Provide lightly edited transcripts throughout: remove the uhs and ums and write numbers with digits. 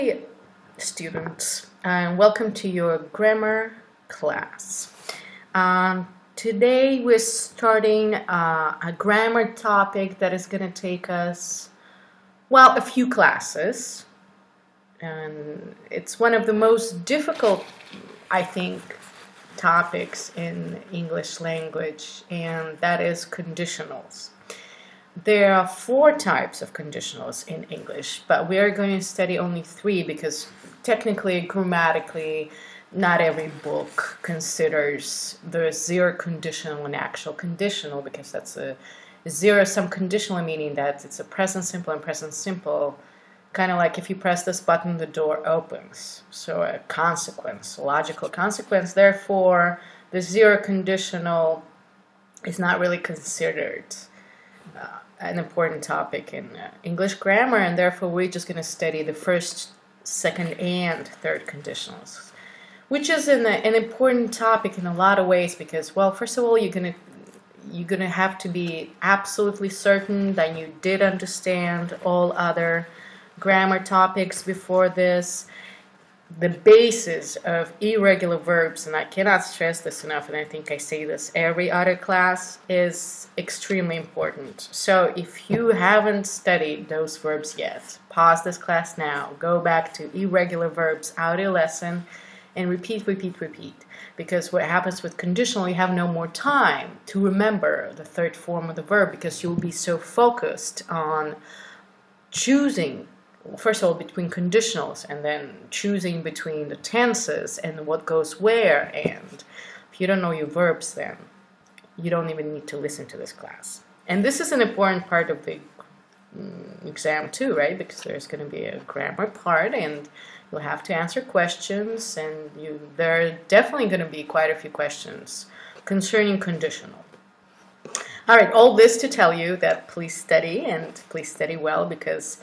Hey students, and welcome to your grammar class. Today we're starting a grammar topic that is going to take us, well, a few classes. And it's one of the most difficult, I think, topics in English language, and that is conditionals. There are 4 types of conditionals in English, but we are going to study only 3 because technically, grammatically, not every book considers the zero conditional an actual conditional, because that's a zero-sum conditional, meaning that it's a present simple and present simple, kind of like if you press this button, the door opens. So a consequence, a logical consequence. Therefore, the zero conditional is not really considered an important topic in English grammar, and therefore we're just going to study the first, second, and third conditionals, which is an important topic in a lot of ways because, well, first of all, you're gonna have to be absolutely certain that you did understand all other grammar topics before this. The basis of irregular verbs, and I cannot stress this enough, and I think I say this every other class, is extremely important. So if you haven't studied those verbs yet, pause this class now, go back to irregular verbs audio lesson, and repeat, because what happens with conditional, you have no more time to remember the third form of the verb because you'll be so focused on choosing, first of all, between conditionals, and then choosing between the tenses and what goes where. And if you don't know your verbs, then you don't even need to listen to this class. And this is an important part of the exam too, right? Because there's going to be a grammar part, and you'll have to answer questions, and there are definitely going to be quite a few questions concerning conditional. All right, all this to tell you that please study, and please study well, because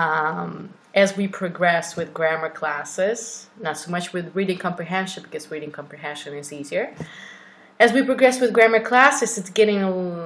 as we progress with grammar classes, not so much with reading comprehension, because reading comprehension is easier. As we progress with grammar classes, it's getting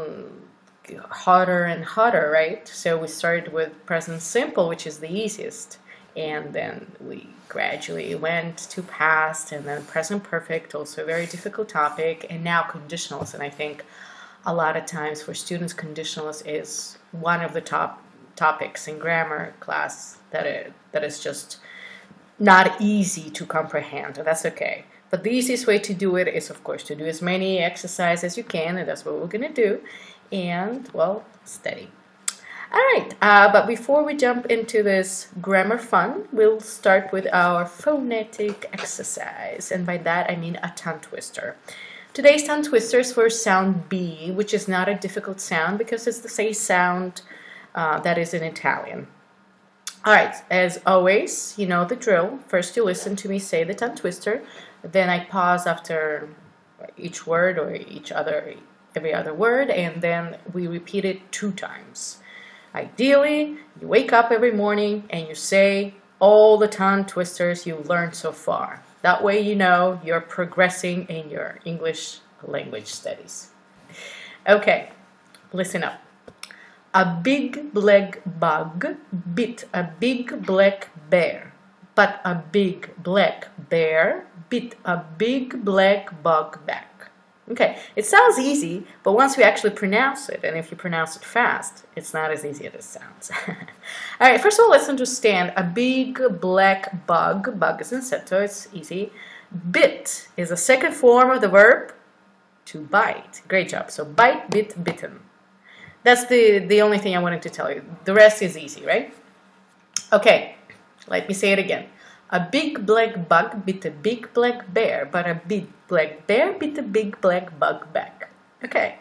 harder and harder, right? So we started with present simple, which is the easiest, and then we gradually went to past, and then present perfect, also a very difficult topic, and now conditionals. And I think a lot of times for students, conditionals is one of the top topics in grammar class that is just not easy to comprehend, and that's okay. But the easiest way to do it is, of course, to do as many exercises as you can, and that's what we're going to do, and, well, study. All right, but before we jump into this grammar fun, we'll start with our phonetic exercise, and by that I mean a tongue twister. Today's tongue twister is for sound B, which is not a difficult sound because it's the same sound that is in Italian. All right, as always, you know the drill. First you listen to me say the tongue twister, then I pause after each word or every other word, and then we repeat it 2 times. Ideally, you wake up every morning and you say all the tongue twisters you've learned so far. That way you know you're progressing in your English language studies. Okay, listen up. A big black bug bit a big black bear, but a big black bear bit a big black bug back. Okay, it sounds easy, but once we actually pronounce it, and if you pronounce it fast, it's not as easy as it sounds. All right, first of all, let's understand a big black bug. Bug is in set, so it's easy. Bit is a second form of the verb to bite. Great job. So bite, bit, bitten. That's the only thing I wanted to tell you. The rest is easy, right? Okay, let me say it again. A big black bug bit a big black bear, but a big black bear bit a big black bug back. Okay.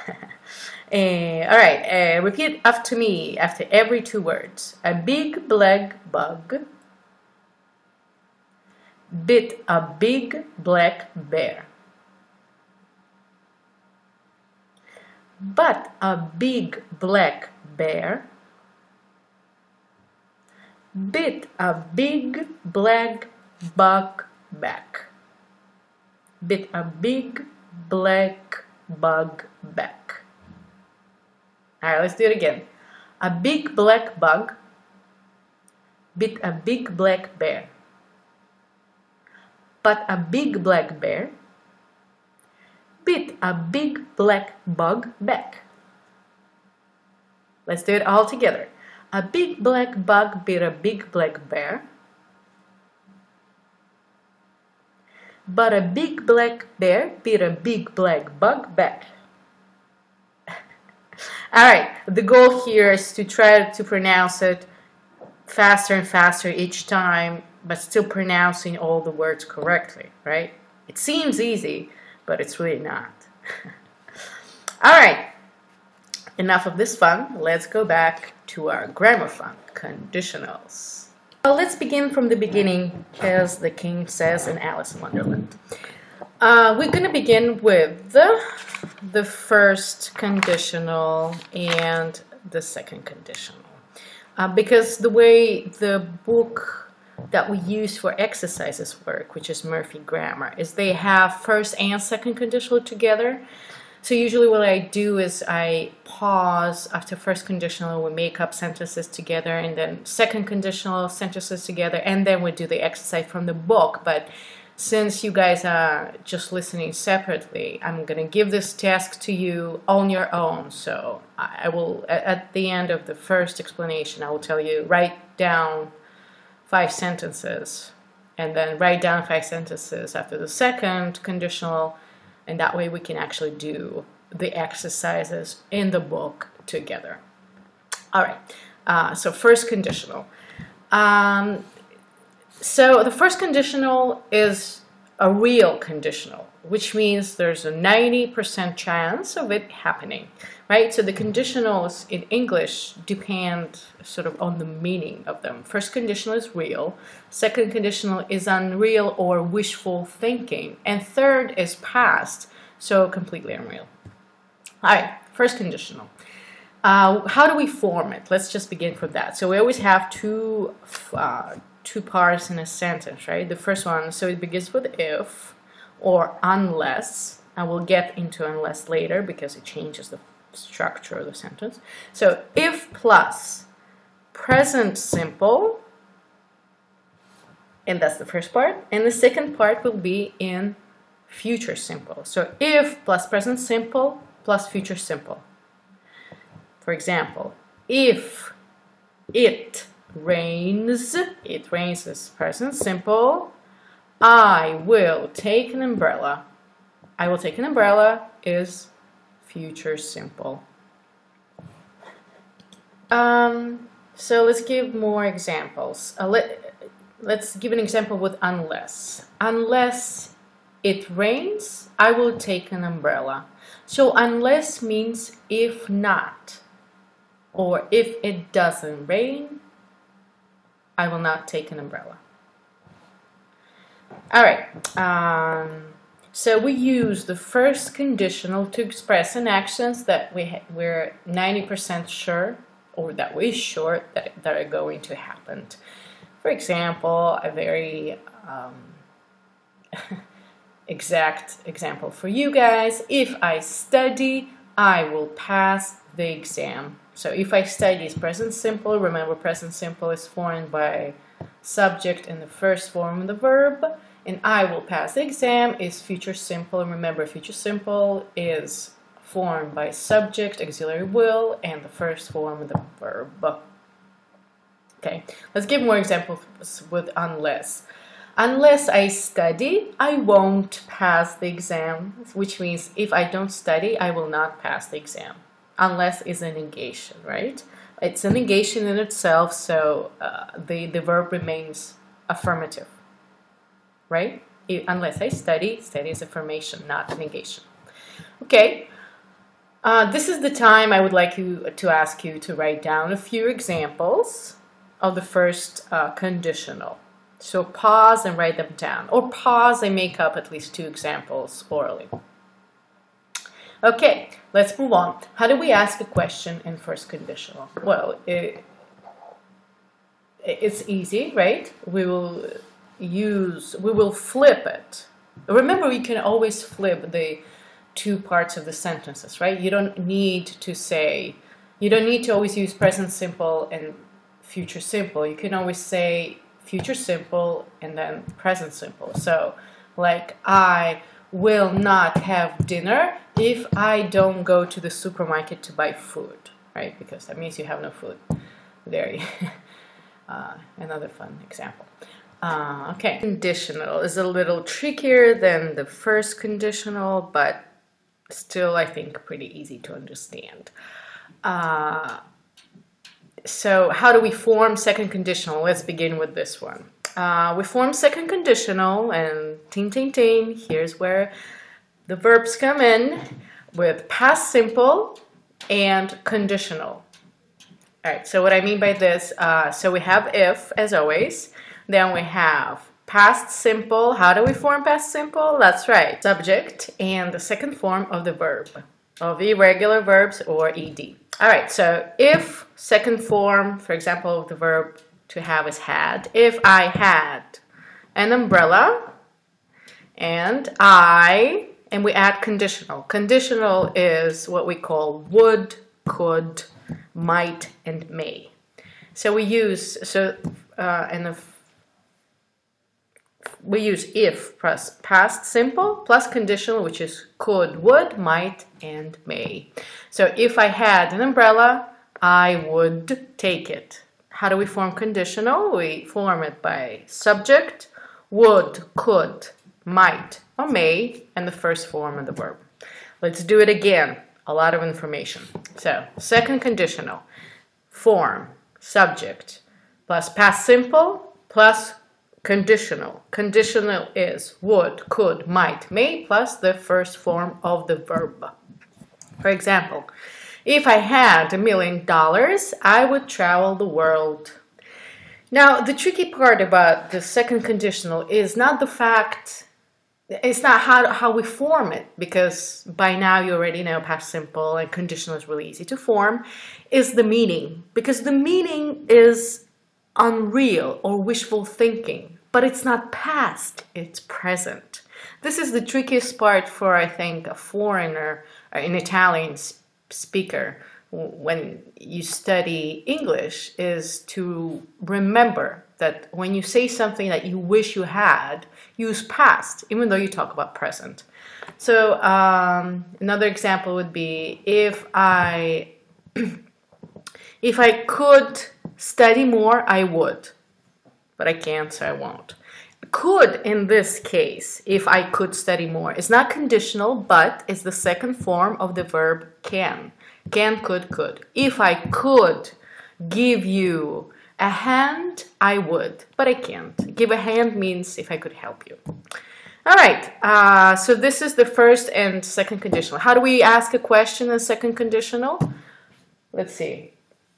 All right, repeat after me, after every 2 words. A big black bug bit a big black bear. But a big black bear bit a big black bug back. Bit a big black bug back. All right, let's do it again. A big black bug bit a big black bear. But a big black bear bit a big black bug back. Let's do it all together. A big black bug bit a big black bear, but a big black bear bit a big black bug back. Alright, the goal here is to try to pronounce it faster and faster each time, but still pronouncing all the words correctly, right? It seems easy, but it's really not. Alright, enough of this fun. Let's go back to our grammar fun, conditionals. Well, let's begin from the beginning, as the king says in Alice in Wonderland. We're going to begin with the first conditional and the second conditional. Because the way the book that we use for exercises work, which is Murphy Grammar, is they have first and second conditional together. So usually what I do is I pause after first conditional, we make up sentences together, and then second conditional sentences together, and then we do the exercise from the book. But since you guys are just listening separately, I'm going to give this task to you on your own. So I will, at the end of the first explanation, I will tell you, write down 5 sentences, and then write down 5 sentences after the second conditional, and that way we can actually do the exercises in the book together. All right, so first conditional. So the first conditional is a real conditional, which means there's a 90% chance of it happening, right? So the conditionals in English depend sort of on the meaning of them. First conditional is real, second conditional is unreal or wishful thinking, and third is past, so completely unreal. All right, first conditional. How do we form it? Let's just begin from that. So we always have two parts in a sentence, right? The first one, so it begins with if or unless. I will get into unless later because it changes the structure of the sentence. So if plus present simple, and that's the first part, and the second part will be in future simple. So if plus present simple plus future simple. For example, if it rains is present simple. I will take an umbrella. I will take an umbrella is future simple. So let's give more examples. Let's give an example with unless. Unless it rains, I will take an umbrella. So unless means if not, or if it doesn't rain, I will not take an umbrella. All right. So we use the first conditional to express an actions that we're 90% sure, or that we're sure that are going to happen. For example, a very exact example for you guys. If I study, I will pass the exam. So if I study is present simple. Remember, present simple is formed by subject in the first form of the verb. And I will pass the exam is future simple. And remember, future simple is formed by subject, auxiliary will, and the first form of the verb. Okay, let's give more examples with unless. Unless I study, I won't pass the exam, which means if I don't study, I will not pass the exam. Unless is a negation, right? It's a negation in itself, so the verb remains affirmative, right? Unless I study, study is affirmation, not a negation. Okay, this is the time I would like to ask you to write down a few examples of the first conditional. So pause and write them down, or pause and make up at least 2 examples orally. Okay, let's move on. How do we ask a question in first conditional? Well, it's easy, right? We will flip it. Remember, we can always flip the 2 parts of the sentences, right? You don't need to always use present simple and future simple. You can always say future simple and then present simple. So like, I will not have dinner if I don't go to the supermarket to buy food, right? Because that means you have no food. There, another fun example. Okay, conditional is a little trickier than the first conditional, but still, I think, pretty easy to understand. So how do we form second conditional? Let's begin with this one. We form second conditional, and ting, ting, ting, here's where the verbs come in with past simple and conditional. All right, so what I mean by this, so we have if, as always. Then we have past simple. How do we form past simple? That's right, subject and the second form of the verb, of irregular verbs or ed. All right, so if second form, for example, of the verb to have is had. If I had an umbrella and we add conditional. Conditional is what we call would, could, might, and may. So we use we use if plus past simple plus conditional, which is could, would, might, and may. So if I had an umbrella, I would take it. How do we form conditional? We form it by subject, would, could, might, or may, and the first form of the verb. Let's do it again. A lot of information. So second conditional, form, subject, plus past simple, plus conditional. Conditional is would, could, might, may, plus the first form of the verb. For example, if I had $1 million, I would travel the world. Now, the tricky part about the second conditional is not the fact, it's not how we form it, because by now you already know past simple and conditional is really easy to form, is the meaning. Because the meaning is unreal or wishful thinking. But it's not past, it's present. This is the trickiest part for, I think, a foreigner, an Italian speaker, when you study English, is to remember that when you say something that you wish you had, use past, even though you talk about present. So another example would be, if I could study more, I would. But I can't, so I won't. Could, in this case, if I could study more, is not conditional, but is the second form of the verb can. Can, could. If I could give you a hand, I would, but I can't. Give a hand means if I could help you. All right, so this is the first and second conditional. How do we ask a question in second conditional? Let's see.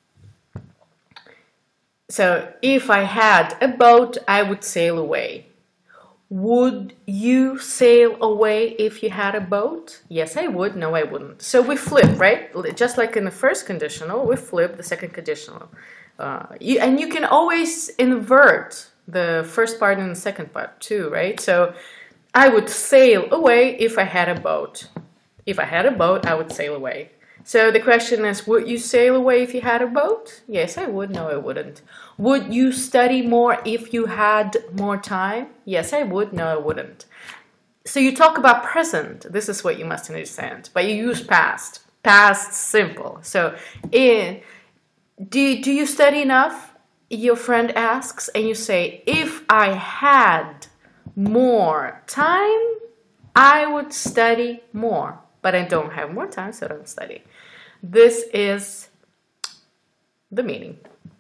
So, if I had a boat, I would sail away. Would you sail away if you had a boat? Yes, I would. No, I wouldn't. So we flip, right? Just like in the first conditional, we flip the second conditional. And you can always invert the first part and the second part too, right? So I would sail away if I had a boat. If I had a boat, I would sail away. So the question is, would you sail away if you had a boat? Yes, I would. No, I wouldn't. Would you study more if you had more time? Yes, I would. No, I wouldn't. So you talk about present. This is what you must understand. But you use past. Past simple. So do you study enough? Your friend asks, and you say, if I had more time, I would study more. But I don't have more time, so I don't study. This is the meaning.